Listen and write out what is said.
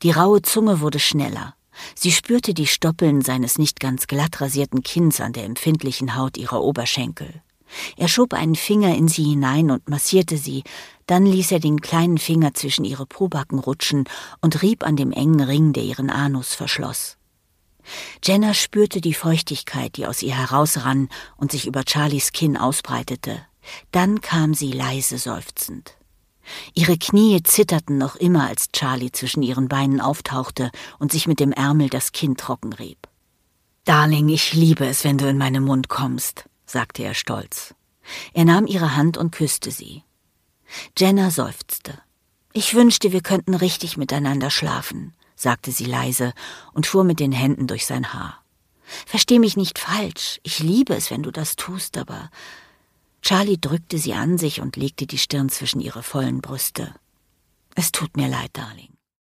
Die raue Zunge wurde schneller. Sie spürte die Stoppeln seines nicht ganz glatt rasierten Kinns an der empfindlichen Haut ihrer Oberschenkel. Er schob einen Finger in sie hinein und massierte sie, dann ließ er den kleinen Finger zwischen ihre Pobacken rutschen und rieb an dem engen Ring, der ihren Anus verschloss. Jenna spürte die Feuchtigkeit, die aus ihr herausrann und sich über Charlies Kinn ausbreitete. Dann kam sie leise seufzend. Ihre Knie zitterten noch immer, als Charlie zwischen ihren Beinen auftauchte und sich mit dem Ärmel das Kinn trocken rieb. »Darling, ich liebe es, wenn du in meinen Mund kommst«, sagte er stolz. Er nahm ihre Hand und küsste sie. Jenna seufzte. »Ich wünschte, wir könnten richtig miteinander schlafen«, sagte sie leise und fuhr mit den Händen durch sein Haar. »Versteh mich nicht falsch, ich liebe es, wenn du das tust, aber...« Charlie drückte sie an sich und legte die Stirn zwischen ihre vollen Brüste. »Es tut mir leid, Darling.«